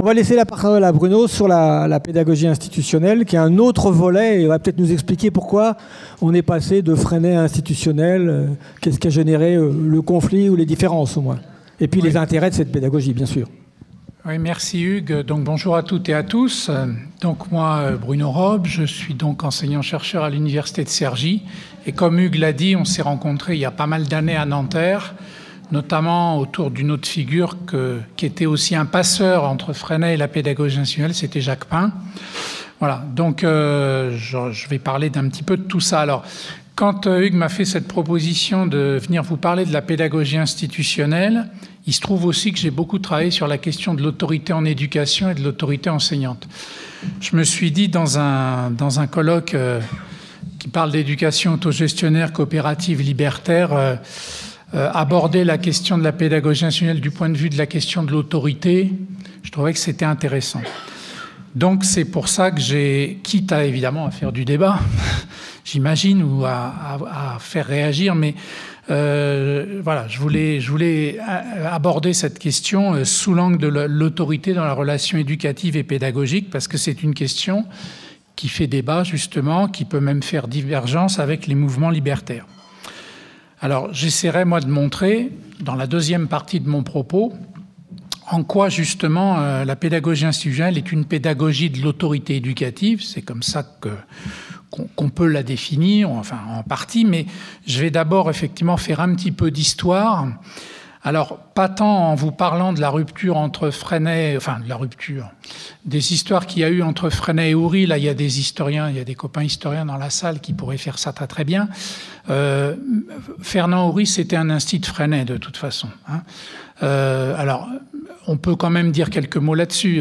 On va laisser la parole à Bruno sur la pédagogie institutionnelle, qui est un autre volet, et il va peut-être nous expliquer pourquoi on est passé de Freinet à institutionnel, qu'est-ce qui a généré le conflit ou les différences au moins, et puis les intérêts de cette pédagogie, bien sûr. Oui, merci Hugues. Donc bonjour à toutes et à tous. Donc moi, Bruno Robe, je suis donc enseignant-chercheur à l'université de Cergy. Et comme Hugues l'a dit, on s'est rencontrés il y a pas mal d'années à Nanterre, notamment autour d'une autre figure qui était aussi un passeur entre Freinet et la pédagogie institutionnelle, c'était Jacques Pain. Voilà, donc je vais parler d'un petit peu de tout ça. Alors, quand Hugues m'a fait cette proposition de venir vous parler de la pédagogie institutionnelle, il se trouve aussi que j'ai beaucoup travaillé sur la question de l'autorité en éducation et de l'autorité enseignante. Je me suis dit, dans un colloque qui parle d'éducation autogestionnaire, coopérative, libertaire, aborder la question de la pédagogie institutionnelle du point de vue de la question de l'autorité, je trouvais que c'était intéressant. Donc c'est pour ça que j'ai, quitte à évidemment à faire du débat, j'imagine, ou à faire réagir, mais voilà, je voulais aborder cette question sous l'angle de l'autorité dans la relation éducative et pédagogique, parce que c'est une question qui fait débat, justement, qui peut même faire divergence avec les mouvements libertaires. Alors, j'essaierai, moi, de montrer, dans la deuxième partie de mon propos, en quoi, justement, la pédagogie institutionnelle est une pédagogie de l'autorité éducative. C'est comme ça qu'on peut la définir, enfin en partie, mais je vais d'abord effectivement faire un petit peu d'histoire. Alors, pas tant en vous parlant de la rupture entre Freinet, enfin de la rupture, des histoires qu'il y a eu entre Freinet et Houry. Là, il y a des historiens, il y a des copains historiens dans la salle qui pourraient faire ça très très bien. Fernand Houry, c'était un institut Freinet de toute façon. Hein. Alors, on peut quand même dire quelques mots là-dessus.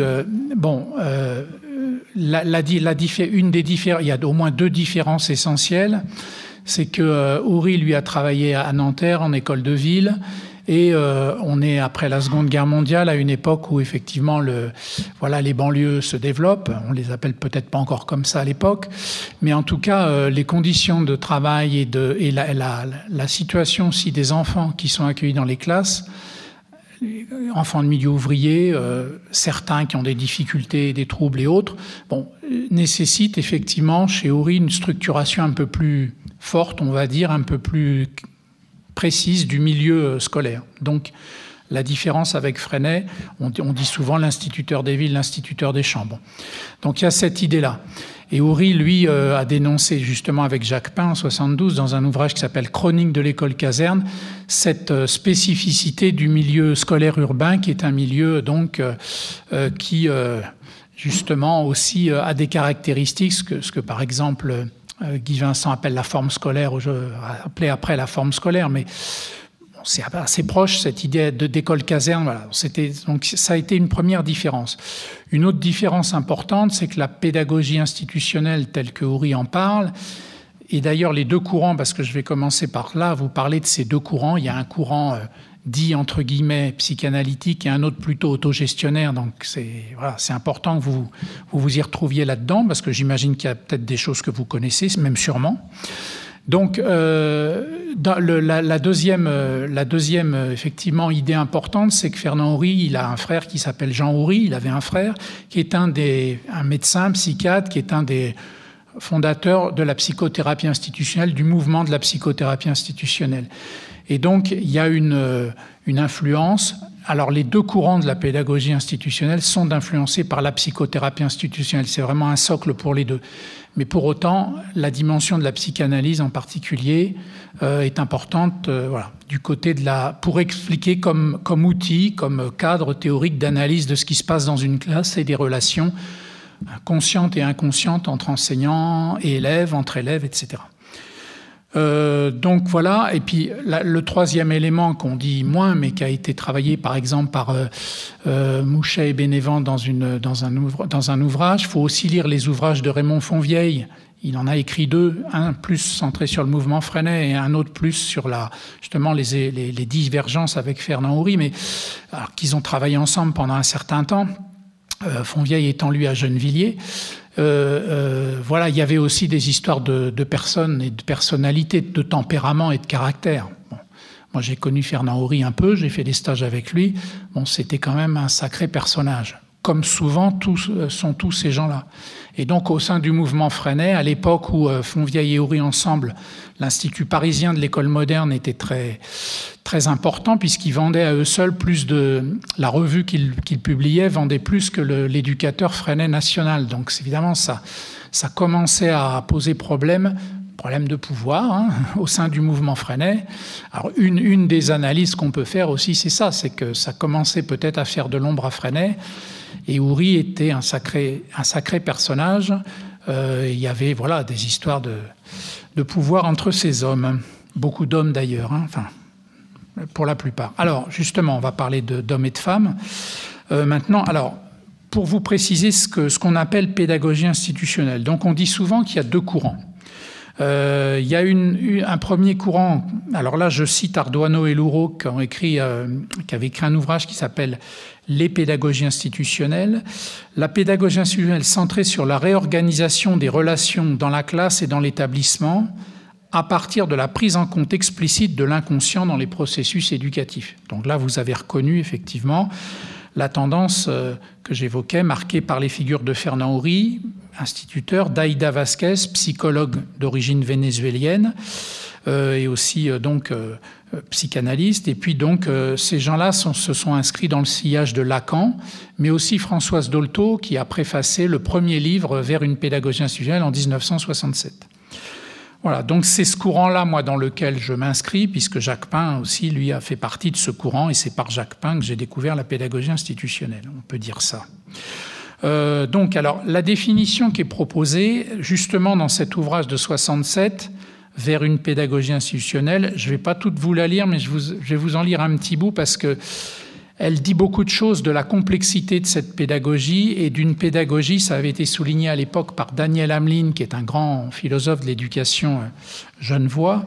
Il y a au moins deux différences essentielles. C'est que Houry, lui, a travaillé à Nanterre en école de ville. Et on est après la Seconde Guerre mondiale à une époque où effectivement les banlieues se développent. On les appelle peut-être pas encore comme ça à l'époque, mais en tout cas les conditions de travail et la situation aussi des enfants qui sont accueillis dans les classes, enfants de milieu ouvrier, certains qui ont des difficultés, des troubles et autres, nécessitent effectivement chez Houry une structuration un peu plus forte, on va dire, un peu plus précise du milieu scolaire. Donc, la différence avec Freinet, on dit souvent l'instituteur des villes, l'instituteur des champs. Bon. Donc, il y a cette idée-là. Et Houry, lui, a dénoncé justement avec Jacques Pain en 72, dans un ouvrage qui s'appelle « Chronique de l'école caserne », cette spécificité du milieu scolaire urbain, qui est un milieu donc qui, justement, aussi a des caractéristiques, ce que par exemple Guy Vincent appelle la forme scolaire, ou je appelais après la forme scolaire, mais c'est assez proche, cette idée d'école caserne. Voilà. Donc ça a été une première différence. Une autre différence importante, c'est que la pédagogie institutionnelle telle que Houry en parle, et d'ailleurs les deux courants, parce que je vais commencer par là, vous parler de ces deux courants. Il y a un courant dit entre guillemets psychanalytique et un autre plutôt autogestionnaire. Donc c'est important que vous y retrouviez là-dedans, parce que j'imagine qu'il y a peut-être des choses que vous connaissez, même sûrement. Donc la deuxième effectivement idée importante, c'est que Fernand Houry, il a un frère qui s'appelle Jean Houry. Il avait un frère qui est un médecin psychiatre, qui est un des fondateurs de la psychothérapie institutionnelle, du mouvement de la psychothérapie institutionnelle. Et donc, il y a une influence. Alors, les deux courants de la pédagogie institutionnelle sont influencés par la psychothérapie institutionnelle. C'est vraiment un socle pour les deux. Mais pour autant, la dimension de la psychanalyse en particulier est importante du côté pour expliquer comme outil, comme cadre théorique d'analyse de ce qui se passe dans une classe et des relations conscientes et inconscientes entre enseignants et élèves, entre élèves, etc. Donc voilà, et puis le troisième élément qu'on dit moins, mais qui a été travaillé par exemple par Mouchet et Bénévent dans un ouvrage. Il faut aussi lire les ouvrages de Raymond Fonvieille. Il en a écrit deux, un plus centré sur le mouvement Freinet et un autre plus sur justement les divergences avec Fernand Houry, mais alors qu'ils ont travaillé ensemble pendant un certain temps. Fonvieille étant lui à Gennevilliers. Il y avait aussi des histoires de personnes et de personnalités, de tempérament et de caractère. Bon, moi, j'ai connu Fernand Houry un peu, j'ai fait des stages avec lui. Bon, c'était quand même un sacré personnage. comme souvent sont tous ces gens-là. Et donc au sein du mouvement Freinet, à l'époque où Fonvieille et Houry ensemble, l'Institut parisien de l'école moderne était très, très important, puisqu'ils vendaient à eux seuls plus de... La revue qu'ils publiaient vendait plus que l'éducateur Freinet national. Donc évidemment, ça commençait à poser problème de pouvoir au sein du mouvement Freinet. Alors une des analyses qu'on peut faire aussi, c'est ça, c'est que ça commençait peut-être à faire de l'ombre à Freinet, et Houry était un sacré personnage. Il y avait des histoires de pouvoir entre ces hommes, beaucoup d'hommes d'ailleurs, enfin pour la plupart. Alors justement, on va parler d'hommes et de femmes. Maintenant, alors pour vous préciser ce qu'on appelle pédagogie institutionnelle. Donc on dit souvent qu'il y a deux courants. Il y a un premier courant, alors là je cite Ardoino et Louraud qui avaient écrit un ouvrage qui s'appelle « Les pédagogies institutionnelles ». La pédagogie institutionnelle centrée sur la réorganisation des relations dans la classe et dans l'établissement à partir de la prise en compte explicite de l'inconscient dans les processus éducatifs. Donc là vous avez reconnu effectivement la tendance que j'évoquais, marquée par les figures de Fernand Houry, instituteur, d'Aïda Vasquez, psychologue d'origine vénézuélienne, et aussi psychanalyste. Et puis donc ces gens-là se sont inscrits dans le sillage de Lacan, mais aussi Françoise Dolto, qui a préfacé le premier livre Vers une pédagogie institutionnelle en 1967. Voilà, donc c'est ce courant-là, moi, dans lequel je m'inscris, puisque Jacques Pain aussi, lui, a fait partie de ce courant, et c'est par Jacques Pain que j'ai découvert la pédagogie institutionnelle, on peut dire ça. Donc, alors, la définition qui est proposée, justement, dans cet ouvrage de 67, Vers une pédagogie institutionnelle, je ne vais pas toute vous la lire, mais je vais vous en lire un petit bout, parce que elle dit beaucoup de choses de la complexité de cette pédagogie et d'une pédagogie, ça avait été souligné à l'époque par Daniel Hamlin, qui est un grand philosophe de l'éducation genevois.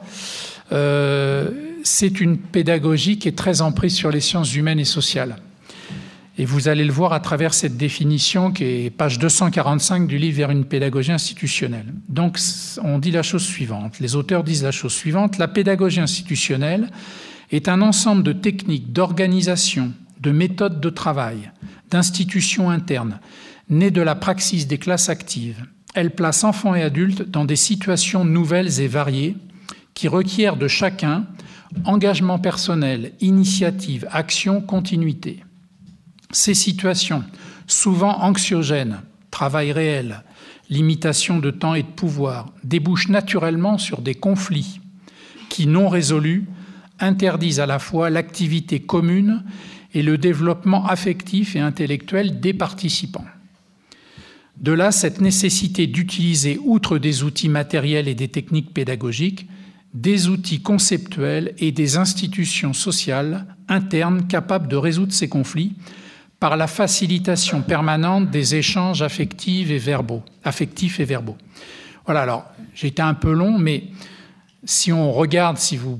C'est une pédagogie qui est très emprise sur les sciences humaines et sociales. Et vous allez le voir à travers cette définition qui est page 245 du livre Vers une pédagogie institutionnelle. Donc on dit la chose suivante, les auteurs disent la chose suivante, la pédagogie institutionnelle est un ensemble de techniques d'organisation, de méthodes de travail, d'institutions internes, nées de la praxis des classes actives. Elle place enfants et adultes dans des situations nouvelles et variées qui requièrent de chacun engagement personnel, initiative, action, continuité. Ces situations, souvent anxiogènes, travail réel, limitation de temps et de pouvoir, débouchent naturellement sur des conflits qui, non résolus, interdisent à la fois l'activité commune et le développement affectif et intellectuel des participants. De là, cette nécessité d'utiliser, outre des outils matériels et des techniques pédagogiques, des outils conceptuels et des institutions sociales internes capables de résoudre ces conflits par la facilitation permanente des échanges affectifs et verbaux. Voilà, alors, j'ai été un peu long, mais si on regarde, si vous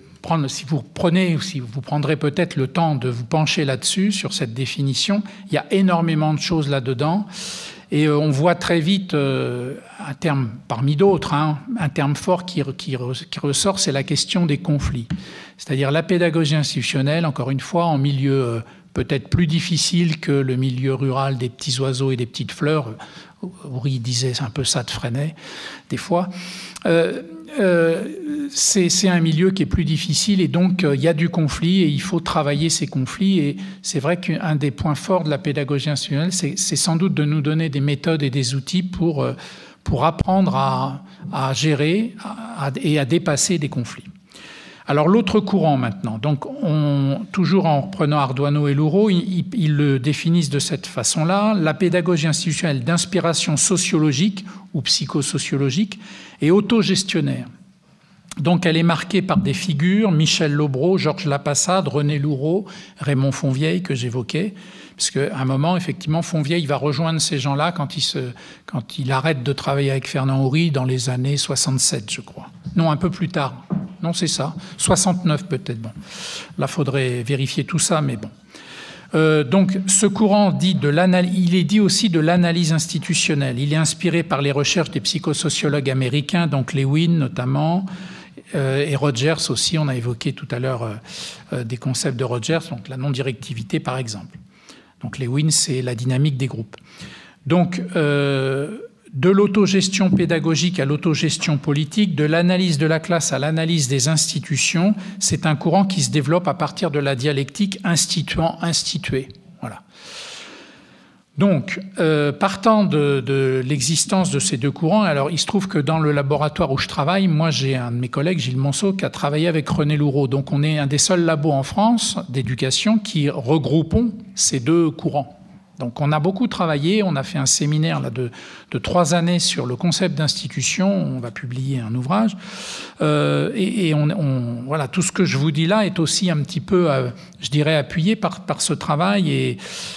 prendrez peut-être le temps de vous pencher là-dessus, sur cette définition, il y a énormément de choses là-dedans. Et on voit très vite un terme, parmi d'autres, un terme fort qui ressort, c'est la question des conflits. C'est-à-dire la pédagogie institutionnelle, encore une fois, en milieu peut-être plus difficile que le milieu rural des petits oiseaux et des petites fleurs. Houry disait un peu ça de Freinet, des fois. C'est un milieu qui est plus difficile et donc il y a du conflit et il faut travailler ces conflits. Et c'est vrai qu'un des points forts de la pédagogie institutionnelle, c'est sans doute de nous donner des méthodes et des outils pour apprendre à gérer et à dépasser des conflits. Alors l'autre courant maintenant, donc toujours en reprenant Ardoino et Louraud, ils le définissent de cette façon-là, la pédagogie institutionnelle d'inspiration sociologique ou psychosociologique et autogestionnaire. Donc elle est marquée par des figures, Michel Lobreau, Georges Lapassade, René Louraud, Raymond Fonvieille que j'évoquais, parce qu'à un moment, effectivement, Fonvieille va rejoindre ces gens-là quand il arrête de travailler avec Fernand Houry dans les années 67, je crois. Non, un peu plus tard. Non, c'est ça. 69 peut-être. Bon, là, faudrait vérifier tout ça, mais bon. Donc, ce courant il est dit aussi de l'analyse institutionnelle. Il est inspiré par les recherches des psychosociologues américains, donc Lewin notamment, et Rogers aussi. On a évoqué tout à l'heure des concepts de Rogers, donc la non-directivité par exemple. Donc les wins, c'est la dynamique des groupes. Donc de l'autogestion pédagogique à l'autogestion politique, de l'analyse de la classe à l'analyse des institutions, c'est un courant qui se développe à partir de la dialectique instituant-institué. Voilà. Donc, partant de l'existence de ces deux courants, alors il se trouve que dans le laboratoire où je travaille, moi j'ai un de mes collègues, Gilles Monceau, qui a travaillé avec René Loureau. Donc on est un des seuls labos en France d'éducation qui regroupons ces deux courants. Donc on a beaucoup travaillé, on a fait un séminaire là, de 3 années sur le concept d'institution, on va publier un ouvrage, voilà, tout ce que je vous dis là est aussi un petit peu, je dirais, appuyé par ce travail,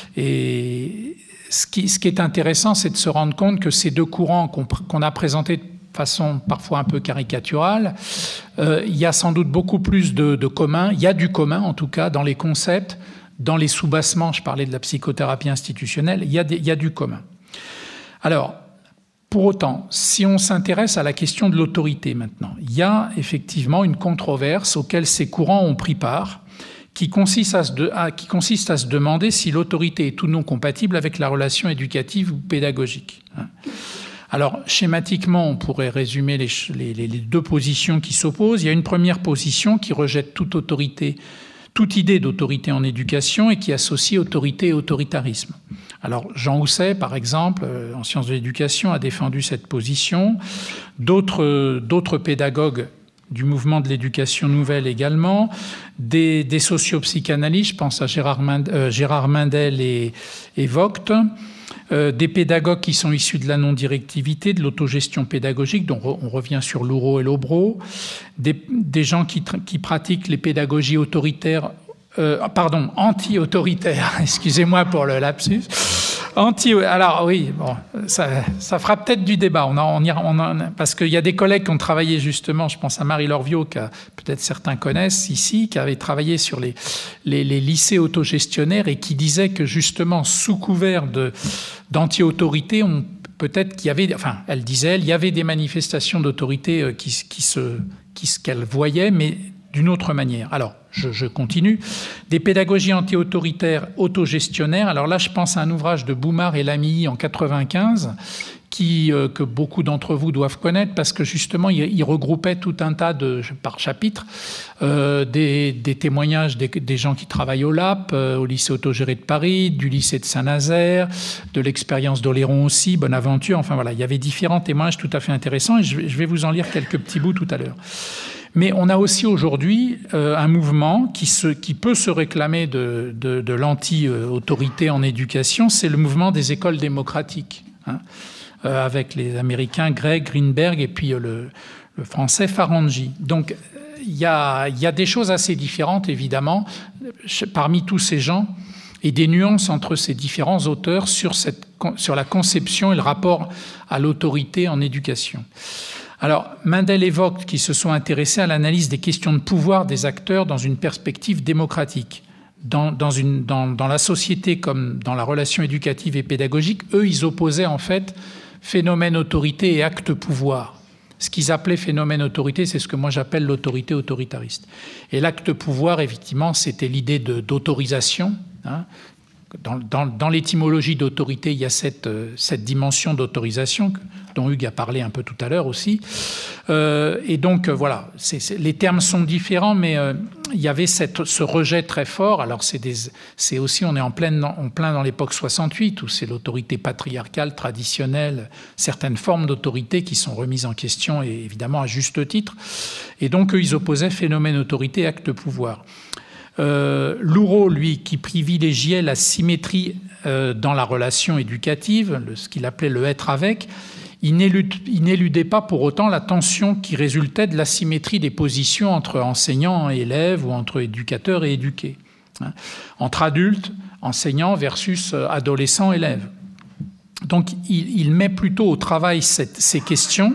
et ce qui est intéressant, c'est de se rendre compte que ces deux courants qu'on a présentés de façon parfois un peu caricaturale, il y a sans doute beaucoup plus de commun, il y a du commun en tout cas dans les concepts, dans les soubassements, je parlais de la psychothérapie institutionnelle, il y a du commun. Alors, pour autant, si on s'intéresse à la question de l'autorité maintenant, il y a effectivement une controverse auquel ces courants ont pris part, qui consiste à se demander si l'autorité est ou non compatible avec la relation éducative ou pédagogique. Alors, schématiquement, on pourrait résumer les deux positions qui s'opposent. Il y a une première position qui rejette toute idée d'autorité en éducation et qui associe autorité et autoritarisme. Alors, Jean Housset, par exemple, en sciences de l'éducation, a défendu cette position. D'autres pédagogues du mouvement de l'éducation nouvelle également, des sociopsychanalystes, je pense à Gérard Mendel et Vogt, des pédagogues qui sont issus de la non-directivité, de l'autogestion pédagogique, dont on revient sur Loureau et Lobreau, des gens qui pratiquent les pédagogies autoritaires, anti-autoritaires, excusez-moi pour le lapsus. Alors oui, bon, ça fera peut-être du débat. Parce qu'il y a des collègues qui ont travaillé justement, je pense à Marie Lorviot, que peut-être certains connaissent ici, qui avait travaillé sur les lycées autogestionnaires et qui disait que justement, sous couvert d'anti-autorité, peut-être qu'il y avait, elle disait, il y avait des manifestations d'autorité qu'elle voyait, mais d'une autre manière. Alors, je continue. Des pédagogies anti-autoritaires autogestionnaires. Alors là, je pense à un ouvrage de Boumard et Lamy en 1995, que beaucoup d'entre vous doivent connaître, parce que justement, il regroupait tout un tas par chapitre, des témoignages des gens qui travaillent au LAP, au lycée autogéré de Paris, du lycée de Saint-Nazaire, de l'expérience d'Oléron aussi, Bonaventure. Enfin voilà, il y avait différents témoignages tout à fait intéressants, et je vais vous en lire quelques petits bouts tout à l'heure. Mais on a aussi aujourd'hui un mouvement qui peut se réclamer de l'anti-autorité en éducation, c'est le mouvement des écoles démocratiques, avec les Américains Gregg, Greenberg et puis le Français Farangi. Donc il y a des choses assez différentes, évidemment, parmi tous ces gens, et des nuances entre ces différents auteurs sur la conception et le rapport à l'autorité en éducation. Alors, Mendel et Vogt qui se sont intéressés à l'analyse des questions de pouvoir des acteurs dans une perspective démocratique. Dans la société comme dans la relation éducative et pédagogique, eux, ils opposaient en fait phénomène autorité et acte pouvoir. Ce qu'ils appelaient phénomène autorité, c'est ce que moi j'appelle l'autorité autoritariste. Et l'acte pouvoir, effectivement, c'était l'idée d'autorisation. Dans l'étymologie d'autorité, il y a cette dimension d'autorisation dont Hugues a parlé un peu tout à l'heure aussi. Et donc, voilà, les termes sont différents, mais il y avait ce rejet très fort. Alors, c'est aussi, on est en plein dans l'époque 68, où c'est l'autorité patriarcale, traditionnelle, certaines formes d'autorité qui sont remises en question, et évidemment à juste titre. Et donc, eux, ils opposaient phénomène autorité, acte pouvoir. Loureau, lui, qui privilégiait la symétrie dans la relation éducative, ce qu'il appelait le être avec, il n'éludait pas pour autant la tension qui résultait de l'asymétrie des positions entre enseignants et élèves ou entre éducateurs et éduqués, entre adultes, enseignants versus adolescents, élèves. Donc il met plutôt au travail ces questions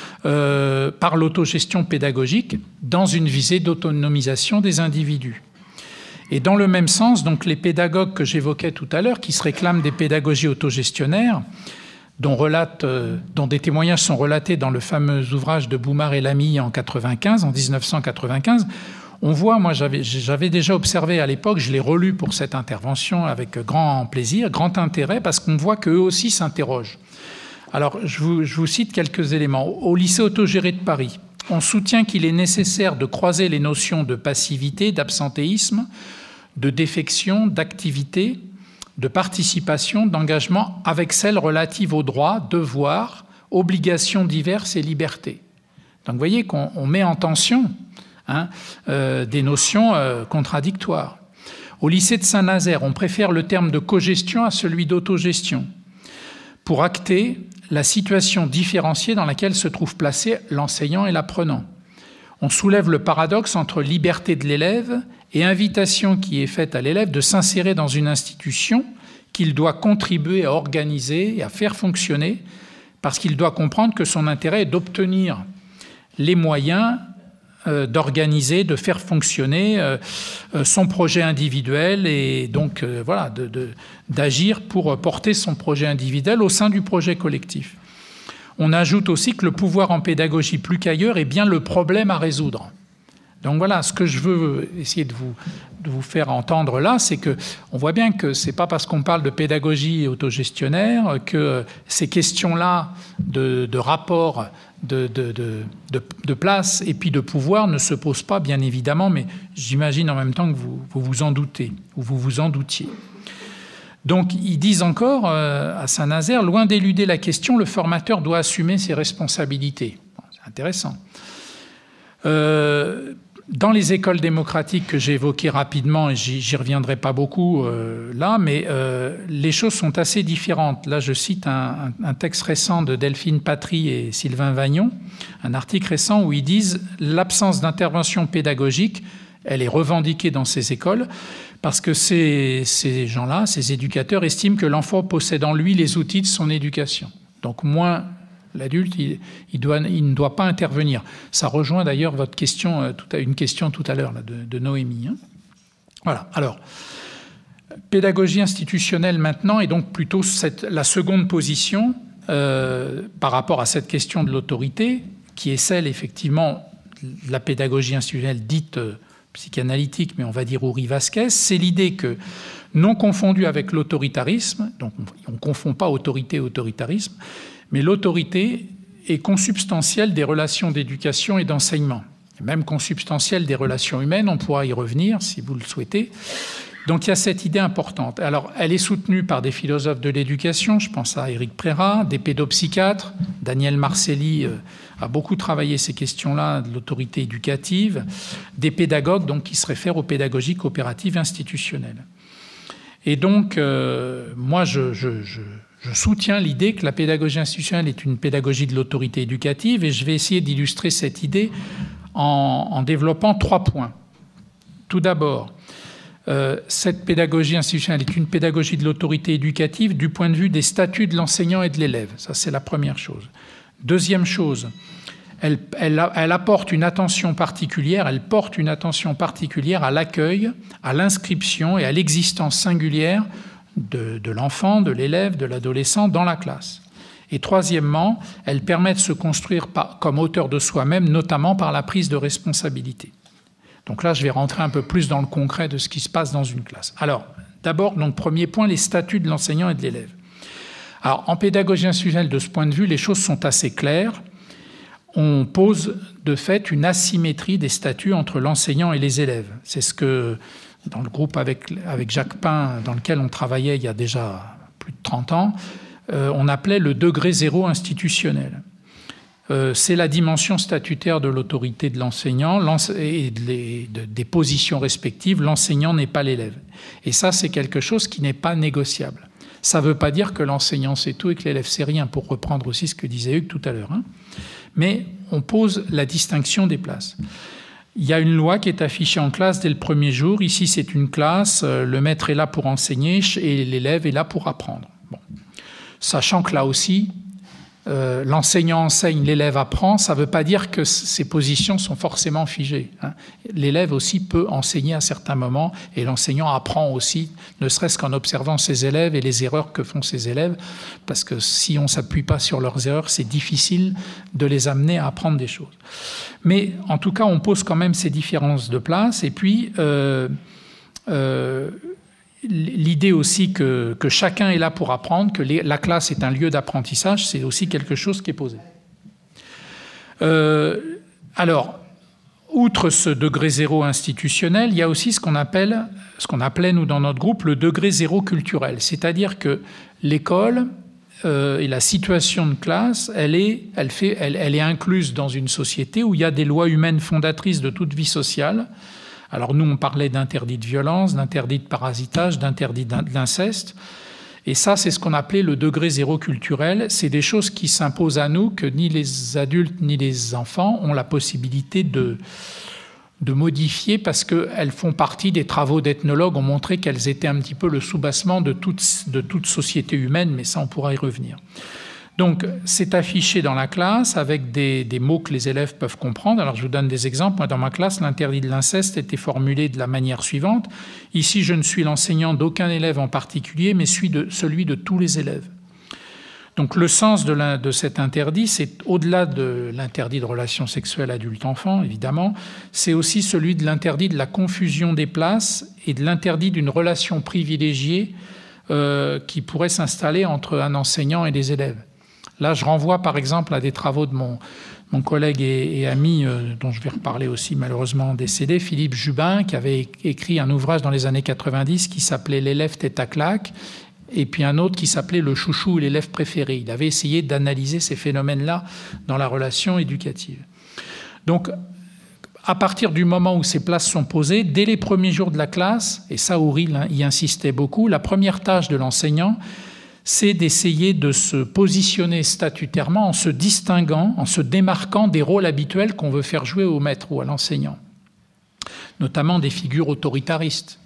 par l'autogestion pédagogique dans une visée d'autonomisation des individus. Et dans le même sens, donc les pédagogues que j'évoquais tout à l'heure, qui se réclament des pédagogies autogestionnaires, dont des témoignages sont relatés dans le fameux ouvrage de Boumard et Lamy en 1995, On voit, moi j'avais déjà observé à l'époque, je l'ai relu pour cette intervention avec grand plaisir, grand intérêt, parce qu'on voit qu'eux aussi s'interrogent. Alors je vous cite quelques éléments. Au lycée autogéré de Paris, on soutient qu'il est nécessaire de croiser les notions de passivité, d'absentéisme, de défection, d'activité, de participation, d'engagement avec celles relatives aux droits, devoirs, obligations diverses et libertés. Donc vous voyez qu'on met en tension des notions contradictoires. Au lycée de Saint-Nazaire, on préfère le terme de cogestion à celui d'autogestion pour acter la situation différenciée dans laquelle se trouve placé l'enseignant et l'apprenant. On soulève le paradoxe entre liberté de l'élève et invitation qui est faite à l'élève de s'insérer dans une institution qu'il doit contribuer à organiser et à faire fonctionner parce qu'il doit comprendre que son intérêt est d'obtenir les moyens d'organiser, de faire fonctionner son projet individuel et donc voilà, d'agir pour porter son projet individuel au sein du projet collectif. On ajoute aussi que le pouvoir en pédagogie plus qu'ailleurs est bien le problème à résoudre. Donc voilà, ce que je veux essayer de vous faire entendre là, c'est qu'on voit bien que ce n'est pas parce qu'on parle de pédagogie autogestionnaire que ces questions-là de rapport, de place et puis de pouvoir ne se posent pas, bien évidemment, mais j'imagine en même temps que vous vous en doutez, ou vous vous en doutiez. Donc, ils disent encore à Saint-Nazaire, loin d'éluder la question, le formateur doit assumer ses responsabilités. Bon, c'est intéressant. Dans les écoles démocratiques que j'ai évoquées rapidement, et j'y reviendrai pas beaucoup là, mais les choses sont assez différentes. Là, je cite un texte récent de Delphine Patry et Sylvain Vagnon, un article récent où ils disent « L'absence d'intervention pédagogique, elle est revendiquée dans ces écoles parce que ces gens-là, ces éducateurs, estiment que l'enfant possède en lui les outils de son éducation. Donc moins... L'adulte, il ne doit pas intervenir. Ça rejoint d'ailleurs votre question, une question tout à l'heure de Noémie. Voilà. Alors, pédagogie institutionnelle maintenant est donc plutôt la seconde position par rapport à cette question de l'autorité, qui est celle effectivement de la pédagogie institutionnelle dite psychanalytique, mais on va dire Oury-Vasquez. C'est l'idée que, non confondue avec l'autoritarisme, donc on ne confond pas autorité et autoritarisme, mais l'autorité est consubstantielle des relations d'éducation et d'enseignement, même consubstantielle des relations humaines, on pourra y revenir si vous le souhaitez. Donc il y a cette idée importante. Alors elle est soutenue par des philosophes de l'éducation, je pense à Éric Prérat, des pédopsychiatres, Daniel Marcelli a beaucoup travaillé ces questions-là de l'autorité éducative, des pédagogues donc, qui se réfèrent aux pédagogies coopératives institutionnelles. Et donc moi je soutiens l'idée que la pédagogie institutionnelle est une pédagogie de l'autorité éducative et je vais essayer d'illustrer cette idée en développant 3 points. Tout d'abord, cette pédagogie institutionnelle est une pédagogie de l'autorité éducative du point de vue des statuts de l'enseignant et de l'élève. Ça, c'est la première chose. Deuxième chose, elle apporte une attention particulière, elle porte une attention particulière à l'accueil, à l'inscription et à l'existence singulière de l'enfant, de l'élève, de l'adolescent dans la classe. Et troisièmement, elle permet de se construire comme auteur de soi-même, notamment par la prise de responsabilité. Donc là, je vais rentrer un peu plus dans le concret de ce qui se passe dans une classe. Alors, d'abord, donc premier point, les statuts de l'enseignant et de l'élève. Alors, en pédagogie institutionnelle, de ce point de vue, les choses sont assez claires. On pose de fait une asymétrie des statuts entre l'enseignant et les élèves. C'est ce que... dans le groupe avec Jacques Pain, dans lequel on travaillait il y a déjà plus de 30 ans, on appelait le degré zéro institutionnel. C'est la dimension statutaire de l'autorité de l'enseignant et des positions respectives. L'enseignant n'est pas l'élève. Et ça, c'est quelque chose qui n'est pas négociable. Ça ne veut pas dire que l'enseignant sait tout et que l'élève sait rien, pour reprendre aussi ce que disait Hugues tout à l'heure. Mais on pose la distinction des places. Il y a une loi qui est affichée en classe dès le premier jour. Ici, c'est une classe. Le maître est là pour enseigner et l'élève est là pour apprendre. Bon. Sachant que là aussi, l'enseignant enseigne, l'élève apprend, ça ne veut pas dire que ces positions sont forcément figées. L'élève aussi peut enseigner à certains moments et l'enseignant apprend aussi, ne serait-ce qu'en observant ses élèves et les erreurs que font ses élèves, parce que si on ne s'appuie pas sur leurs erreurs, c'est difficile de les amener à apprendre des choses. Mais en tout cas, on pose quand même ces différences de place et puis l'idée aussi que chacun est là pour apprendre, que la classe est un lieu d'apprentissage, c'est aussi quelque chose qui est posé. Alors, outre ce degré zéro institutionnel, il y a aussi ce qu'on appelait, nous, dans notre groupe, le degré zéro culturel. C'est-à-dire que l'école et la situation de classe, elle est incluse dans une société où il y a des lois humaines fondatrices de toute vie sociale. Alors nous, on parlait d'interdit de violence, d'interdit de parasitage, d'interdit d'inceste. Et ça, c'est ce qu'on appelait le degré zéro culturel. C'est des choses qui s'imposent à nous, que ni les adultes ni les enfants ont la possibilité de modifier parce qu'elles font partie des travaux d'ethnologues, ont montré qu'elles étaient un petit peu le soubassement de toute société humaine, mais ça, on pourra y revenir. Donc, c'est affiché dans la classe avec des mots que les élèves peuvent comprendre. Alors, je vous donne des exemples. Moi, dans ma classe, l'interdit de l'inceste était formulé de la manière suivante. Ici, je ne suis l'enseignant d'aucun élève en particulier, mais celui de tous les élèves. Donc, le sens de cet interdit, c'est au-delà de l'interdit de relations sexuelles adulte-enfant, évidemment, c'est aussi celui de l'interdit de la confusion des places et de l'interdit d'une relation privilégiée qui pourrait s'installer entre un enseignant et des élèves. Là, je renvoie par exemple à des travaux de mon collègue et ami, dont je vais reparler aussi malheureusement décédé, Philippe Jubin, qui avait écrit un ouvrage dans les années 90 qui s'appelait « L'élève tête à claque », et puis un autre qui s'appelait « Le chouchou ou l'élève préféré ». Il avait essayé d'analyser ces phénomènes-là dans la relation éducative. Donc, à partir du moment où ces places sont posées, dès les premiers jours de la classe, et ça Ouril y insistait beaucoup, la première tâche de l'enseignant, c'est d'essayer de se positionner statutairement en se distinguant, en se démarquant des rôles habituels qu'on veut faire jouer au maître ou à l'enseignant, notamment des figures autoritaristes,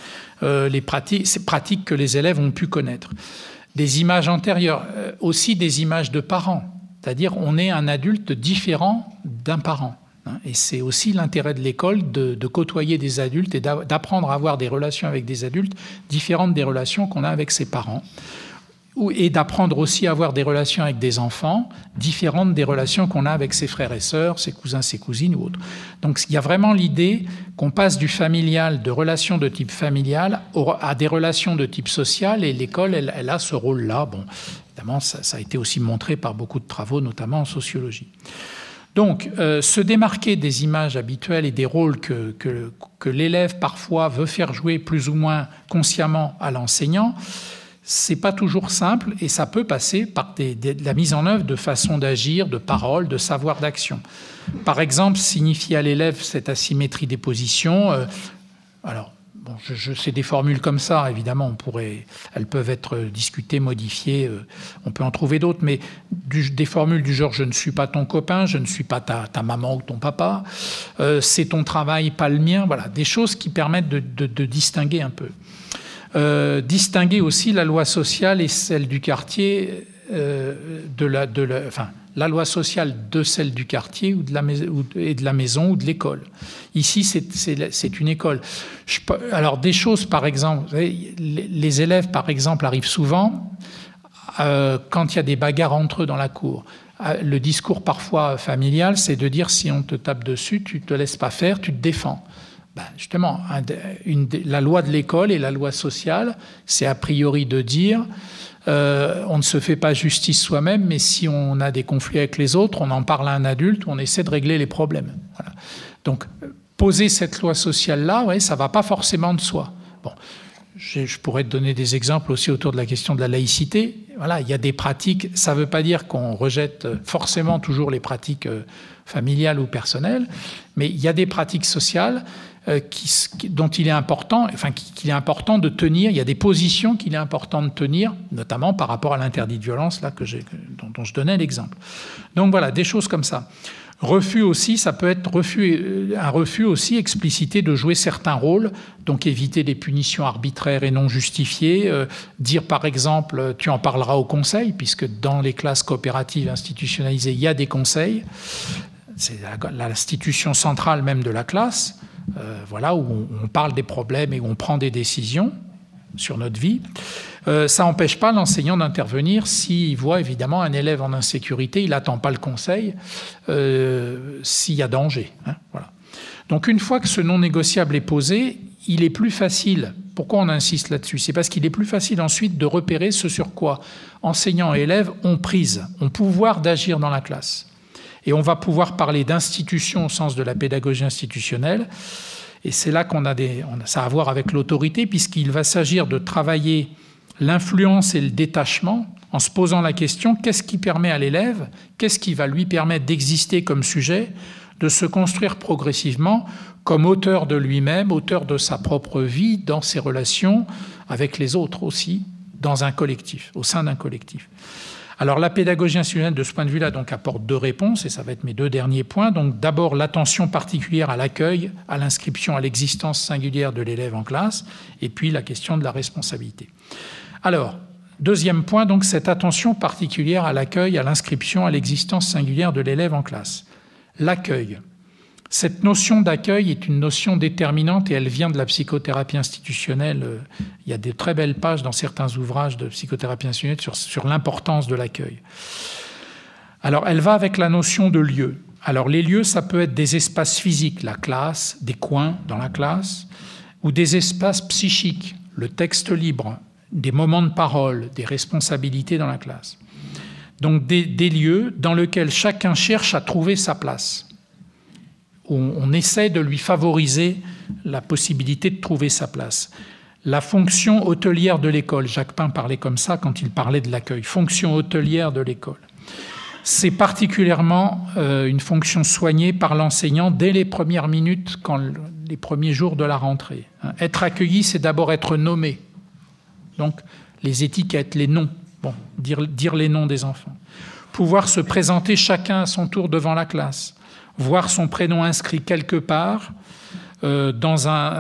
ces pratiques que les élèves ont pu connaître. Des images antérieures, aussi des images de parents, c'est-à-dire on est un adulte différent d'un parent. Et c'est aussi l'intérêt de l'école de côtoyer des adultes et d'apprendre à avoir des relations avec des adultes différentes des relations qu'on a avec ses parents. Et d'apprendre aussi à avoir des relations avec des enfants différentes des relations qu'on a avec ses frères et sœurs, ses cousins, ses cousines ou autres. Donc il y a vraiment l'idée qu'on passe du familial, de relations de type familial, à des relations de type social, et l'école, elle a ce rôle-là. Bon, évidemment, ça a été aussi montré par beaucoup de travaux, notamment en sociologie. Donc, se démarquer des images habituelles et des rôles que l'élève parfois veut faire jouer plus ou moins consciemment à l'enseignant, c'est pas toujours simple et ça peut passer par la mise en œuvre de façons d'agir, de paroles, de savoir d'action. Par exemple, signifier à l'élève cette asymétrie des positions. Alors, bon, c'est des formules comme ça, évidemment, elles peuvent être discutées, modifiées, on peut en trouver d'autres, mais des formules du genre « je ne suis pas ton copain »,« je ne suis pas ta maman ou ton papa »,« c'est ton travail, pas le mien », voilà, des choses qui permettent de distinguer un peu. Distinguer aussi la loi sociale et celle du quartier la loi sociale de celle du quartier ou de la maison ou de l'école. Ici, c'est une école. Alors, des choses, par exemple, vous savez, les élèves, par exemple, arrivent souvent quand il y a des bagarres entre eux dans la cour. Le discours parfois familial, c'est de dire si on te tape dessus, tu ne te laisses pas faire, tu te défends. Ben justement, la loi de l'école et la loi sociale, c'est a priori de dire on ne se fait pas justice soi-même, mais si on a des conflits avec les autres, on en parle à un adulte, on essaie de régler les problèmes. Voilà. Donc, poser cette loi sociale-là, ouais, ça ne va pas forcément de soi. Bon, je pourrais te donner des exemples aussi autour de la question de la laïcité. Voilà, il y a des pratiques, ça ne veut pas dire qu'on rejette forcément toujours les pratiques familiales ou personnelles, mais il y a des pratiques sociales dont il est important, qu'il est important de tenir. Il y a des positions qu'il est important de tenir, notamment par rapport à l'interdit de violence là dont je donnais l'exemple. Donc voilà, des choses comme ça. Refus aussi, ça peut être un refus aussi explicité de jouer certains rôles, donc éviter des punitions arbitraires et non justifiées, dire par exemple tu en parleras au conseil, puisque dans les classes coopératives institutionnalisées, il y a des conseils, c'est l'institution centrale même de la classe, voilà, où on parle des problèmes et où on prend des décisions sur notre vie. Ça n'empêche pas l'enseignant d'intervenir s'il voit évidemment un élève en insécurité, il n'attend pas le conseil s'il y a danger. Hein, voilà. Donc une fois que ce non négociable est posé, il est plus facile. Pourquoi on insiste là-dessus? C'est parce qu'il est plus facile ensuite de repérer ce sur quoi enseignants et élèves ont prise, ont pouvoir d'agir dans la classe. Et on va pouvoir parler d'institution au sens de la pédagogie institutionnelle. Et c'est là ça a à voir avec l'autorité, puisqu'il va s'agir de travailler l'influence et le détachement en se posant la question qu'est-ce qui permet à l'élève, qu'est-ce qui va lui permettre d'exister comme sujet, de se construire progressivement comme auteur de lui-même, auteur de sa propre vie, dans ses relations avec les autres aussi, dans un collectif, au sein d'un collectif. Alors la pédagogie institutionnelle, de ce point de vue-là, donc, apporte deux réponses, et ça va être mes deux derniers points. Donc d'abord, l'attention particulière à l'accueil, à l'inscription, à l'existence singulière de l'élève en classe, et puis la question de la responsabilité. Alors, deuxième point, donc cette attention particulière à l'accueil, à l'inscription, à l'existence singulière de l'élève en classe. L'accueil. Cette notion d'accueil est une notion déterminante et elle vient de la psychothérapie institutionnelle. Il y a de très belles pages dans certains ouvrages de psychothérapie institutionnelle sur l'importance de l'accueil. Alors, elle va avec la notion de lieu. Alors, les lieux, ça peut être des espaces physiques, la classe, des coins dans la classe, ou des espaces psychiques, le texte libre, des moments de parole, des responsabilités dans la classe. Donc des lieux dans lesquels chacun cherche à trouver sa place, où on essaie de lui favoriser la possibilité de trouver sa place. La fonction hôtelière de l'école, Jacques Pain parlait comme ça quand il parlait de l'accueil, fonction hôtelière de l'école. C'est particulièrement une fonction soignée par l'enseignant dès les premières minutes, les premiers jours de la rentrée. Être accueilli, c'est d'abord être nommé. Donc, les étiquettes, les noms, bon, dire les noms des enfants. Pouvoir se présenter chacun à son tour devant la classe. Voir son prénom inscrit quelque part dans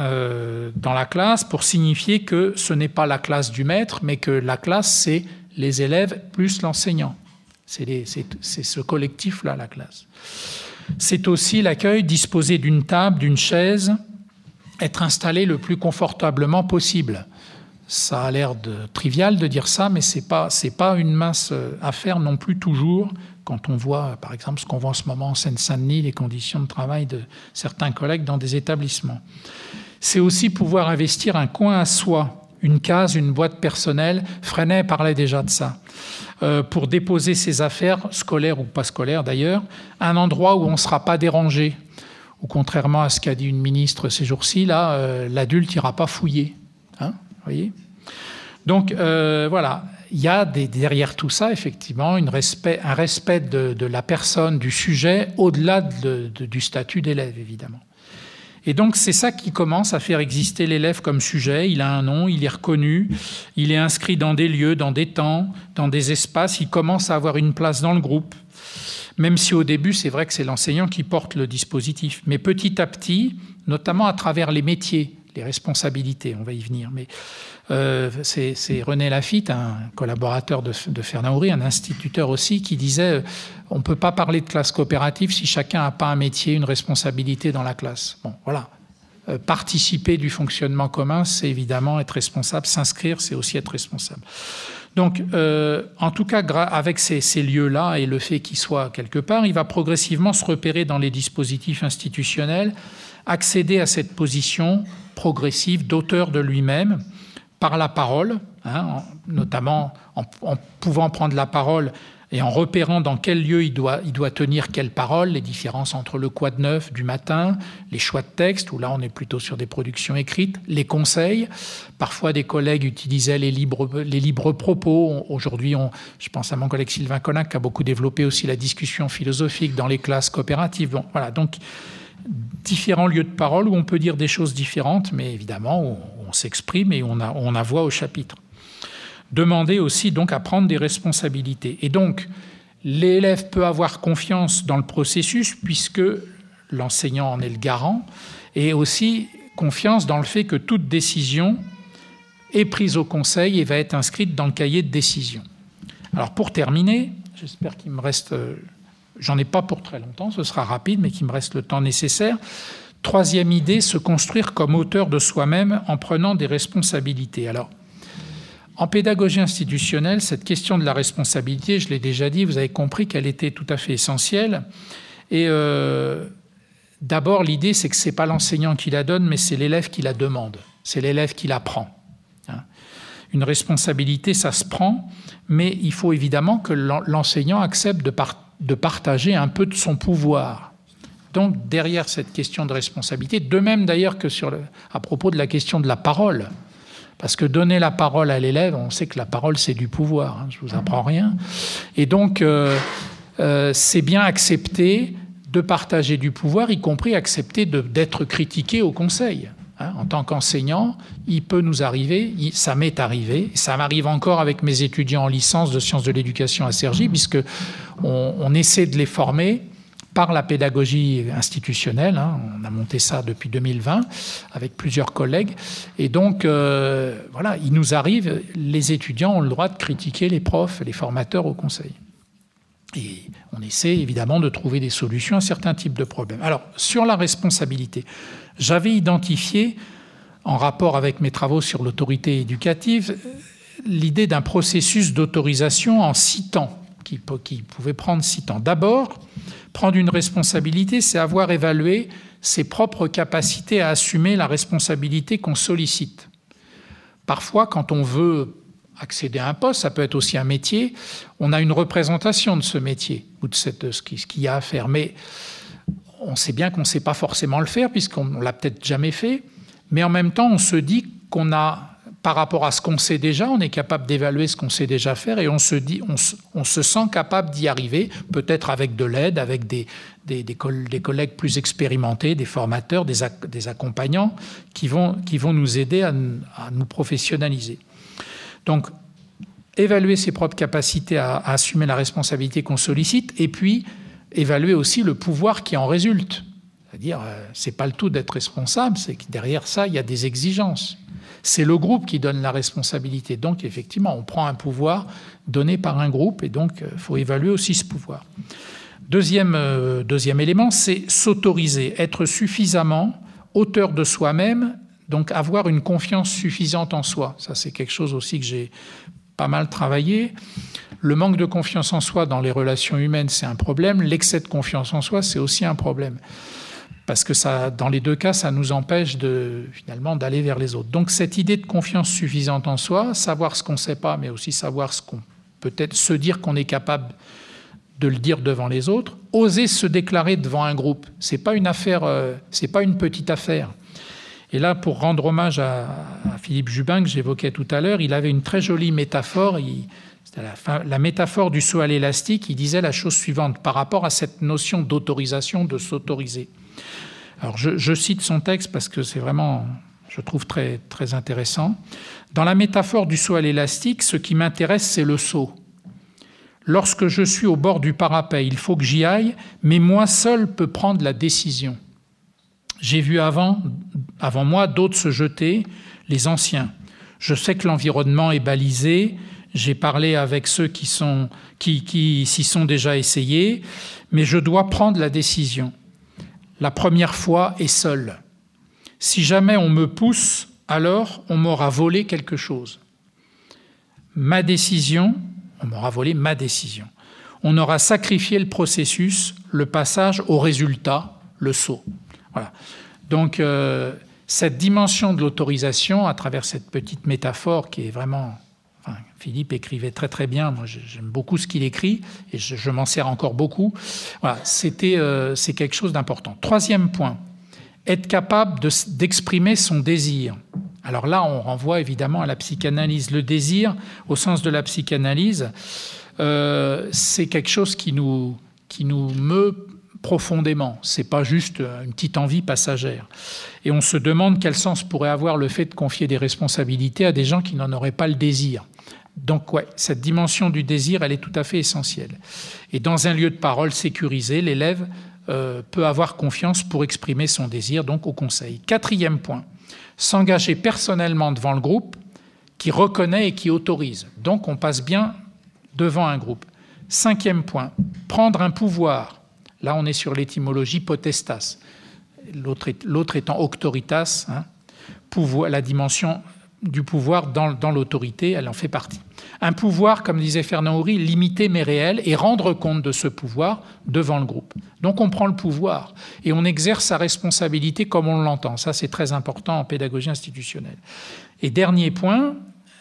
la classe pour signifier que ce n'est pas la classe du maître, mais que la classe, c'est les élèves plus l'enseignant. C'est ce collectif-là, la classe. C'est aussi l'accueil, disposer d'une table, d'une chaise, être installé le plus confortablement possible. Ça a l'air trivial de dire ça, mais c'est pas une mince affaire non plus toujours, quand on voit, par exemple, ce qu'on voit en ce moment en Seine-Saint-Denis, les conditions de travail de certains collègues dans des établissements. C'est aussi pouvoir investir un coin à soi, une case, une boîte personnelle. Freinet parlait déjà de ça. Pour déposer ses affaires, scolaires ou pas scolaires d'ailleurs, un endroit où on ne sera pas dérangé. Ou contrairement à ce qu'a dit une ministre ces jours-ci, là, l'adulte n'ira pas fouiller. Hein, voyez ? Donc voilà, il y a derrière tout ça, effectivement, un respect de la personne, du sujet, au-delà du statut d'élève, évidemment. Et donc c'est ça qui commence à faire exister l'élève comme sujet. Il a un nom, il est reconnu, il est inscrit dans des lieux, dans des temps, dans des espaces, il commence à avoir une place dans le groupe. Même si au début, c'est vrai que c'est l'enseignant qui porte le dispositif. Mais petit à petit, notamment à travers les métiers, les responsabilités, on va y venir. Mais c'est René Lafitte, un collaborateur de Fernand Houry, un instituteur aussi, qui disait on ne peut pas parler de classe coopérative si chacun n'a pas un métier, une responsabilité dans la classe. Bon, voilà. Participer du fonctionnement commun, c'est évidemment être responsable. S'inscrire, c'est aussi être responsable. Donc, en tout cas, avec ces lieux-là et le fait qu'ils soient quelque part, il va progressivement se repérer dans les dispositifs institutionnels, accéder à cette position progressive d'auteur de lui-même par la parole, hein, notamment en pouvant prendre la parole et en repérant dans quel lieu il doit tenir quelle parole, les différences entre le quoi de neuf du matin, les choix de texte, où là on est plutôt sur des productions écrites, les conseils. Parfois des collègues utilisaient les libres propos. Aujourd'hui, je pense à mon collègue Sylvain Connac qui a beaucoup développé aussi la discussion philosophique dans les classes coopératives. Bon, voilà, donc différents lieux de parole où on peut dire des choses différentes, mais évidemment où on s'exprime et on a voix au chapitre. Demander aussi donc à prendre des responsabilités. Et donc, L'élève peut avoir confiance dans le processus puisque l'enseignant en est le garant, et aussi confiance dans le fait que toute décision est prise au conseil et va être inscrite dans le cahier de décision. Alors pour terminer, j'espère qu'il me reste, j'en ai pas pour très longtemps, ce sera rapide, mais qu'il me reste le temps nécessaire. Troisième idée, se construire comme auteur de soi-même en prenant des responsabilités. Alors, en pédagogie institutionnelle, cette question de la responsabilité, je l'ai déjà dit, vous avez compris qu'elle était tout à fait essentielle. Et d'abord, l'idée, c'est que ce n'est pas l'enseignant qui la donne, mais c'est l'élève qui la demande. C'est l'élève qui la prend. Une responsabilité, ça se prend, mais il faut évidemment que l'enseignant accepte de partager un peu de son pouvoir. Donc, derrière cette question de responsabilité, de même d'ailleurs que à propos de la question de la parole, parce que donner la parole à l'élève, on sait que la parole, c'est du pouvoir, je ne vous apprends rien. Et donc, c'est bien accepter de partager du pouvoir, y compris accepter d'être critiqué au conseil. En tant qu'enseignant, il peut nous arriver, ça m'est arrivé, ça m'arrive encore avec mes étudiants en licence de sciences de l'éducation à Cergy, puisqu'on essaie de les former par la pédagogie institutionnelle. On a monté ça depuis 2020 avec plusieurs collègues. Et donc, voilà, il nous arrive, les étudiants ont le droit de critiquer les profs, les formateurs au conseil. Et on essaie évidemment de trouver des solutions à certains types de problèmes. Alors, sur la responsabilité, j'avais identifié, en rapport avec mes travaux sur l'autorité éducative, l'idée d'un processus d'autorisation en 6 temps, qui pouvait prendre 6 temps. D'abord, prendre une responsabilité, c'est avoir évalué ses propres capacités à assumer la responsabilité qu'on sollicite. Parfois, quand on veut accéder à un poste, ça peut être aussi un métier, on a une représentation de ce métier ou de ce qu'il y a à faire. Mais on sait bien qu'on ne sait pas forcément le faire puisqu'on ne l'a peut-être jamais fait. Mais en même temps, on se dit qu'on a, par rapport à ce qu'on sait déjà, on est capable d'évaluer ce qu'on sait déjà faire et on se sent capable d'y arriver, peut-être avec de l'aide, avec des collègues plus expérimentés, des formateurs, des accompagnants qui vont nous aider à nous professionnaliser. Donc, évaluer ses propres capacités à assumer la responsabilité qu'on sollicite et puis évaluer aussi le pouvoir qui en résulte. C'est-à-dire, c'est pas le tout d'être responsable, c'est que derrière ça, il y a des exigences. C'est le groupe qui donne la responsabilité. Donc, effectivement, on prend un pouvoir donné par un groupe et donc il faut évaluer aussi ce pouvoir. Deuxième élément, c'est s'autoriser, être suffisamment auteur de soi-même, donc avoir une confiance suffisante en soi. Ça, c'est quelque chose aussi que j'ai pas mal travaillé. Le manque de confiance en soi dans les relations humaines, c'est un problème. L'excès de confiance en soi, c'est aussi un problème. Parce que ça, dans les deux cas, ça nous empêche finalement d'aller vers les autres. Donc cette idée de confiance suffisante en soi, savoir ce qu'on ne sait pas, mais aussi savoir ce qu'on peut-être se dire qu'on est capable de le dire devant les autres, oser se déclarer devant un groupe. C'est pas une affaire, c'est pas une petite affaire. Et là, pour rendre hommage à Philippe Jubin, que j'évoquais tout à l'heure, il avait une très jolie métaphore. C'était la métaphore du saut à l'élastique. Il disait la chose suivante par rapport à cette notion d'autorisation, de s'autoriser. Alors, je cite son texte parce que c'est vraiment, je trouve, très, très intéressant. Dans la métaphore du saut à l'élastique, ce qui m'intéresse, c'est le saut. Lorsque je suis au bord du parapet, il faut que j'y aille, mais moi seul peux prendre la décision. J'ai vu avant moi d'autres se jeter, les anciens. Je sais que l'environnement est balisé, j'ai parlé avec ceux qui s'y sont déjà essayés, mais je dois prendre la décision. La première fois est seule. Si jamais on me pousse, alors on m'aura volé quelque chose. Ma décision, on m'aura volé ma décision. On aura sacrifié le processus, le passage au résultat, le saut. Voilà. Donc, cette dimension de l'autorisation, à travers cette petite métaphore qui est vraiment... Enfin, Philippe écrivait très très bien, moi j'aime beaucoup ce qu'il écrit, et je m'en sers encore beaucoup. Voilà, c'est quelque chose d'important. Troisième point, être capable d'exprimer son désir. Alors là, on renvoie évidemment à la psychanalyse. Le désir, au sens de la psychanalyse, c'est quelque chose qui nous meut profondément. C'est pas juste une petite envie passagère. Et on se demande quel sens pourrait avoir le fait de confier des responsabilités à des gens qui n'en auraient pas le désir. Donc, ouais, cette dimension du désir, elle est tout à fait essentielle. Et dans un lieu de parole sécurisé, l'élève peut avoir confiance pour exprimer son désir, donc au conseil. 4e point, s'engager personnellement devant le groupe qui reconnaît et qui autorise. Donc, on passe bien devant un groupe. 5e point, prendre un pouvoir. Là, on est sur l'étymologie potestas. L'autre étant auctoritas, hein, la dimension du pouvoir dans l'autorité, elle en fait partie. Un pouvoir, comme disait Fernand Oury, limité mais réel, et rendre compte de ce pouvoir devant le groupe. Donc on prend le pouvoir et on exerce sa responsabilité comme on l'entend. Ça, c'est très important en pédagogie institutionnelle. Et dernier point,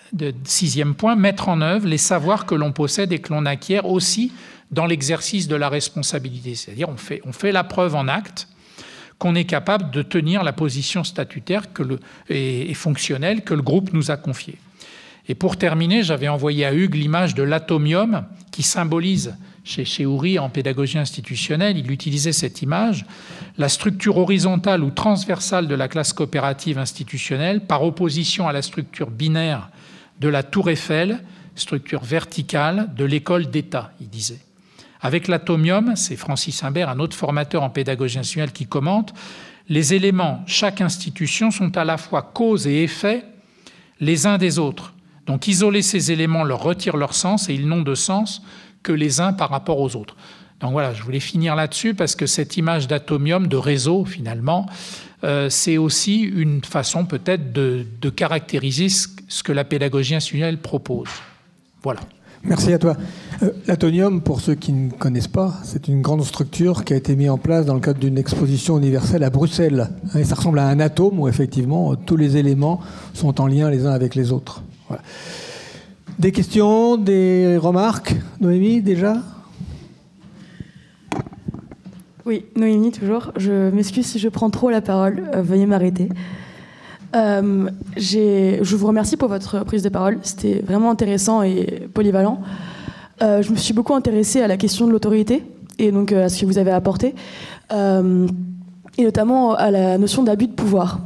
6e point, mettre en œuvre les savoirs que l'on possède et que l'on acquiert aussi dans l'exercice de la responsabilité. C'est-à-dire on fait la preuve en acte qu'on est capable de tenir la position statutaire et fonctionnelle que le groupe nous a confiée. Et pour terminer, j'avais envoyé à Hugues l'image de l'atomium qui symbolise, chez Oury en pédagogie institutionnelle, il utilisait cette image, la structure horizontale ou transversale de la classe coopérative institutionnelle par opposition à la structure binaire de la Tour Eiffel, structure verticale de l'école d'État, il disait. Avec l'atomium, c'est Francis Imbert, un autre formateur en pédagogie institutionnelle qui commente, les éléments, chaque institution sont à la fois cause et effet les uns des autres. Donc isoler ces éléments leur retire leur sens et ils n'ont de sens que les uns par rapport aux autres. Donc voilà, je voulais finir là-dessus parce que cette image d'atomium, de réseau finalement, c'est aussi une façon peut-être de caractériser ce que la pédagogie institutionnelle propose. Voilà. Merci à toi. L'Atonium, pour ceux qui ne connaissent pas, c'est une grande structure qui a été mise en place dans le cadre d'une exposition universelle à Bruxelles. Et ça ressemble à un atome où effectivement tous les éléments sont en lien les uns avec les autres. Voilà. Des questions, des remarques, Noémie, déjà ? Oui, Noémie, toujours. Je m'excuse si je prends trop la parole. Veuillez m'arrêter. Je vous remercie pour votre prise de parole. C'était vraiment intéressant et polyvalent. Je me suis beaucoup intéressée à la question de l'autorité et donc à ce que vous avez apporté, et notamment à la notion d'abus de pouvoir.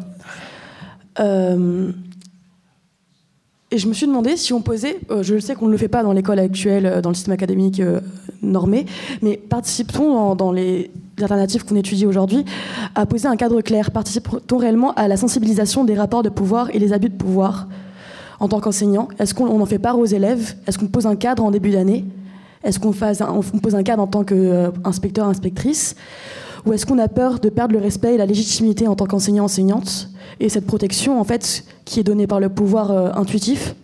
Et je me suis demandé si on posait, je sais qu'on ne le fait pas dans l'école actuelle, dans le système académique normé, mais participons dans les alternatives qu'on étudie aujourd'hui à poser un cadre clair. Participons réellement à la sensibilisation des rapports de pouvoir et les abus de pouvoir en tant qu'enseignant. Est-ce qu'on en fait part aux élèves? Est-ce qu'on pose un cadre en début d'année? Est-ce qu'on pose un cadre en tant qu'inspecteur, inspectrice? Ou est-ce qu'on a peur de perdre le respect et la légitimité en tant qu'enseignant, enseignante, et cette protection en fait qui est donnée par le pouvoir intuitif?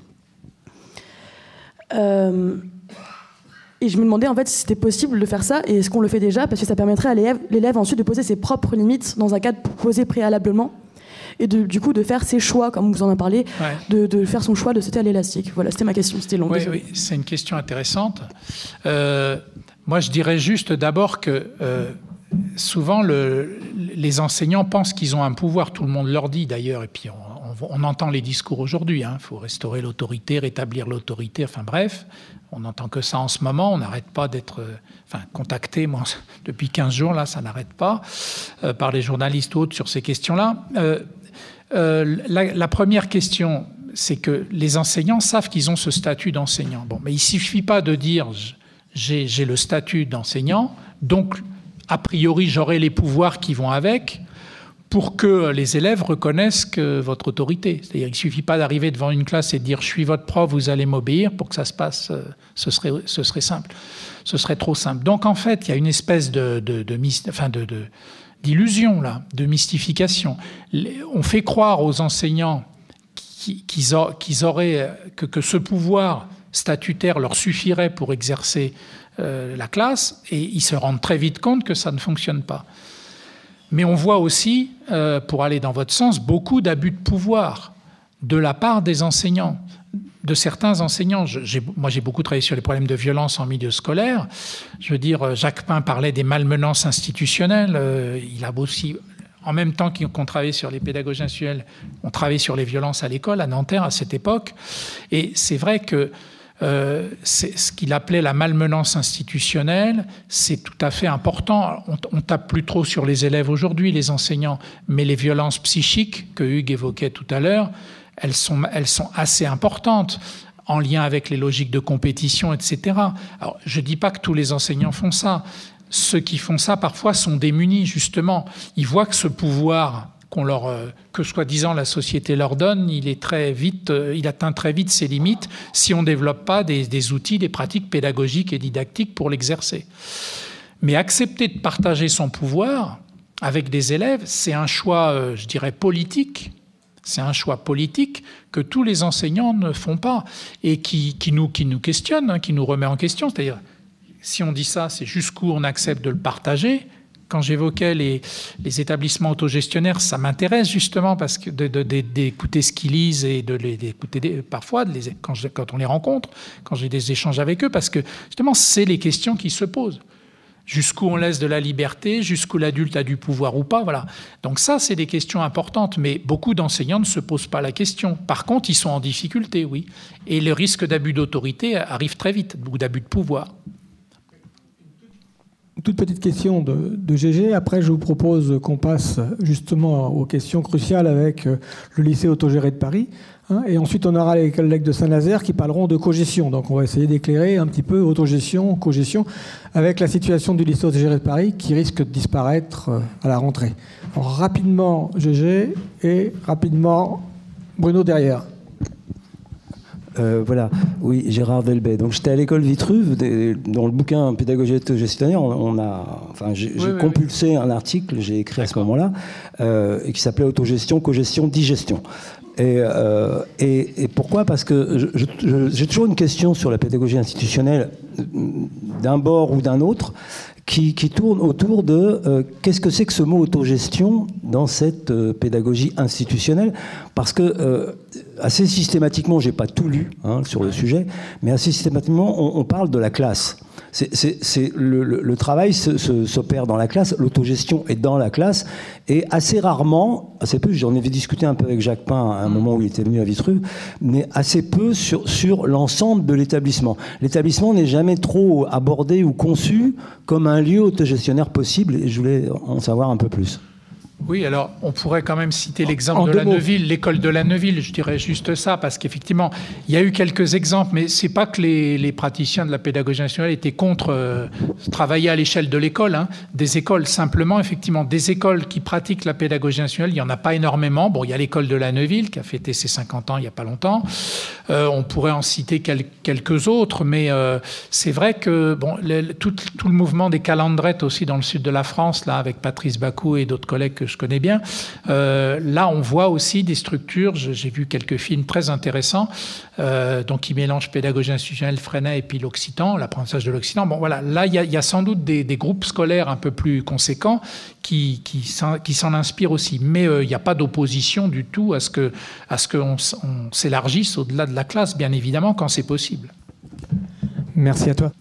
Et je me demandais en fait si c'était possible de faire ça, et est-ce qu'on le fait déjà, parce que ça permettrait à l'élève ensuite de poser ses propres limites dans un cadre posé préalablement, et du coup de faire ses choix, comme vous en avez parlé, ouais. de faire son choix de sauter à l'élastique. Voilà, c'était ma question, c'était long. Oui, c'est une question intéressante. Moi, je dirais juste d'abord que souvent les enseignants pensent qu'ils ont un pouvoir, tout le monde leur dit d'ailleurs, et puis on entend les discours aujourd'hui, hein, faut restaurer l'autorité, rétablir l'autorité, enfin bref, on n'entend que ça en ce moment, on n'arrête pas d'être contacté, moi depuis 15 jours, là ça n'arrête pas, par les journalistes ou autres sur ces questions-là. La première question, c'est que les enseignants savent qu'ils ont ce statut d'enseignant. Bon, mais il ne suffit pas de dire j'ai le statut d'enseignant, donc a priori j'aurai les pouvoirs qui vont avec, pour que les élèves reconnaissent votre autorité. C'est-à-dire qu'il ne suffit pas d'arriver devant une classe et de dire « je suis votre prof, vous allez m'obéir » pour que ça se passe, ce serait simple. Ce serait trop simple. Donc en fait, il y a une espèce d'illusion, là, de mystification. On fait croire aux enseignants que ce pouvoir statutaire leur suffirait pour exercer la classe, et ils se rendent très vite compte que ça ne fonctionne pas. Mais on voit aussi, pour aller dans votre sens, beaucoup d'abus de pouvoir de la part des enseignants, de certains enseignants. Moi, j'ai beaucoup travaillé sur les problèmes de violence en milieu scolaire. Je veux dire, Jacques Pain parlait des malmenances institutionnelles. Il a aussi, en même temps qu'on travaillait sur les pédagogies institutionnelles, on travaillait sur les violences à l'école, à Nanterre, à cette époque. Et c'est vrai que c'est ce qu'il appelait la malmenance institutionnelle, c'est tout à fait important. On tape plus trop sur les élèves aujourd'hui, les enseignants, mais les violences psychiques que Hugues évoquait tout à l'heure, elles sont assez importantes. en lien avec les logiques de compétition, etc. Alors, je ne dis pas que tous les enseignants font ça. Ceux qui font ça, parfois, sont démunis, justement. Ils voient que ce pouvoir que soi-disant la société leur donne, il atteint très vite ses limites si on ne développe pas des outils, des pratiques pédagogiques et didactiques pour l'exercer. Mais accepter de partager son pouvoir avec des élèves, c'est un choix, je dirais, politique. C'est un choix politique que tous les enseignants ne font pas et qui nous questionne, qui nous remet en question. C'est-à-dire, si on dit ça, c'est jusqu'où on accepte de le partager. Quand j'évoquais les établissements autogestionnaires, ça m'intéresse justement parce que d'écouter ce qu'ils lisent et d'écouter parfois quand on les rencontre, quand j'ai des échanges avec eux, parce que justement, c'est les questions qui se posent. Jusqu'où on laisse de la liberté, jusqu'où l'adulte a du pouvoir ou pas, voilà. Donc ça, c'est des questions importantes, mais beaucoup d'enseignants ne se posent pas la question. Par contre, ils sont en difficulté, oui. Et le risque d'abus d'autorité arrive très vite, ou d'abus de pouvoir. Toute petite question de Gégé. Après, je vous propose qu'on passe justement aux questions cruciales avec le lycée autogéré de Paris. Et ensuite, on aura les collègues de Saint-Nazaire qui parleront de cogestion. Donc, on va essayer d'éclairer un petit peu autogestion, cogestion, avec la situation du lycée autogéré de Paris qui risque de disparaître à la rentrée. Alors, rapidement, Gégé, et rapidement, Bruno derrière. Voilà, oui, Gérard Delbet. Donc j'étais à l'école Vitruve, dans le bouquin Pédagogie autogestionnaire, j'ai compulsé un article, j'ai écrit à ce moment-là, et qui s'appelait Autogestion, cogestion, digestion. Et pourquoi ? Parce que j'ai toujours une question sur la pédagogie institutionnelle d'un bord ou d'un autre, qui tourne autour de qu'est-ce que c'est que ce mot autogestion dans cette pédagogie institutionnelle ? Parce que assez systématiquement, j'ai pas tout lu sur le sujet, mais assez systématiquement, on parle de la classe. Le travail s'opère dans la classe, l'autogestion est dans la classe, et assez rarement, assez peu, j'en avais discuté un peu avec Jacques Pain à un moment où il était venu à Vitruve, mais assez peu sur l'ensemble de l'établissement. L'établissement n'est jamais trop abordé ou conçu comme un lieu autogestionnaire possible, et je voulais en savoir un peu plus. Oui, alors on pourrait quand même citer l'exemple de la Neuville, l'école de la Neuville, je dirais juste ça, parce qu'effectivement, il y a eu quelques exemples, mais c'est pas que les praticiens de la pédagogie nationale étaient contre travailler à l'échelle de l'école, des écoles, simplement, effectivement, des écoles qui pratiquent la pédagogie nationale, il n'y en a pas énormément. Bon, il y a l'école de la Neuville, qui a fêté ses 50 ans il n'y a pas longtemps. On pourrait en citer quelques autres, mais c'est vrai que tout le mouvement des calandrettes aussi dans le sud de la France, là, avec Patrice Bacou et d'autres collègues que je connais bien. Là, on voit aussi des structures. J'ai vu quelques films très intéressants, donc qui mélangent pédagogie institutionnelle, Freinet et puis l'occitan, l'apprentissage de l'occitan. Bon, voilà. Là, il y a sans doute des groupes scolaires un peu plus conséquents qui s'en inspirent aussi. Mais il n'y a pas d'opposition du tout à ce qu'on s'élargisse au-delà de la classe, bien évidemment, quand c'est possible. Merci à toi.